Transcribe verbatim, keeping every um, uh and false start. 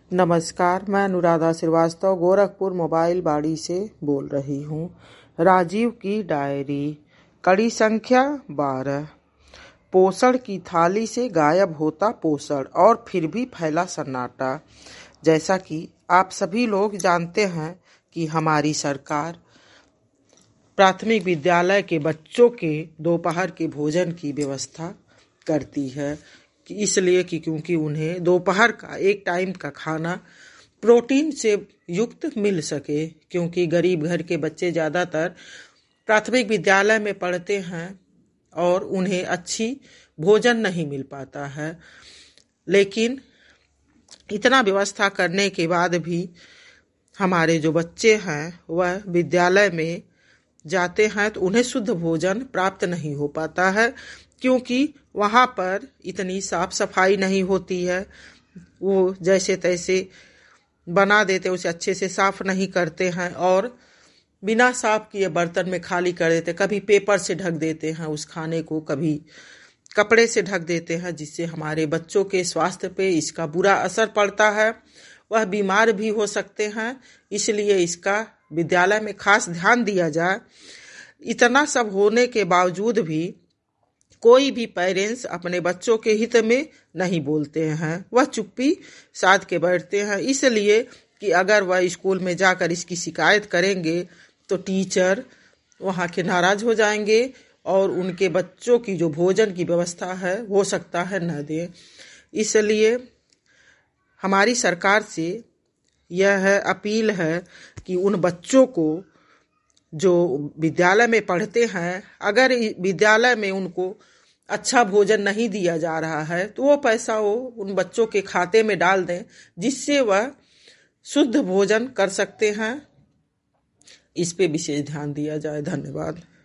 नमस्कार, मैं अनुराधा श्रीवास्तव गोरखपुर मोबाइल बाड़ी से बोल रही हूँ। राजीव की डायरी, कड़ी संख्या बारह। पोषण की थाली से गायब होता पोषण और फिर भी फैला सन्नाटा। जैसा कि आप सभी लोग जानते हैं कि हमारी सरकार प्राथमिक विद्यालय के बच्चों के दोपहर के भोजन की व्यवस्था करती है, कि इसलिए कि क्योंकि उन्हें दोपहर का एक टाइम का खाना प्रोटीन से युक्त मिल सके, क्योंकि गरीब घर के बच्चे ज़्यादातर प्राथमिक विद्यालय में पढ़ते हैं और उन्हें अच्छी भोजन नहीं मिल पाता है। लेकिन इतना व्यवस्था करने के बाद भी हमारे जो बच्चे हैं वह विद्यालय में जाते हैं तो उन्हें शुद्ध भोजन प्राप्त नहीं हो पाता है, क्योंकि वहाँ पर इतनी साफ सफाई नहीं होती है। वो जैसे तैसे बना देते, उसे अच्छे से साफ नहीं करते हैं और बिना साफ किए बर्तन में खाली कर देते। कभी पेपर से ढक देते हैं उस खाने को, कभी कपड़े से ढक देते हैं, जिससे हमारे बच्चों के स्वास्थ्य पे इसका बुरा असर पड़ता है। वह बीमार भी हो सकते हैं, इसलिए इसका विद्यालय में खास ध्यान दिया जाए। इतना सब होने के बावजूद भी कोई भी पेरेंट्स अपने बच्चों के हित में नहीं बोलते हैं, वह चुप्पी साध के बैठते हैं, इसलिए कि अगर वह स्कूल में जाकर इसकी शिकायत करेंगे तो टीचर वहाँ के नाराज हो जाएंगे और उनके बच्चों की जो भोजन की व्यवस्था है हो सकता है न दें। इसलिए हमारी सरकार से यह है अपील है कि उन बच्चों को जो विद्यालय में पढ़ते हैं, अगर विद्यालय में उनको अच्छा भोजन नहीं दिया जा रहा है तो वो पैसा वो उन बच्चों के खाते में डाल दें, जिससे वह शुद्ध भोजन कर सकते हैं। इस पे विशेष ध्यान दिया जाए। धन्यवाद।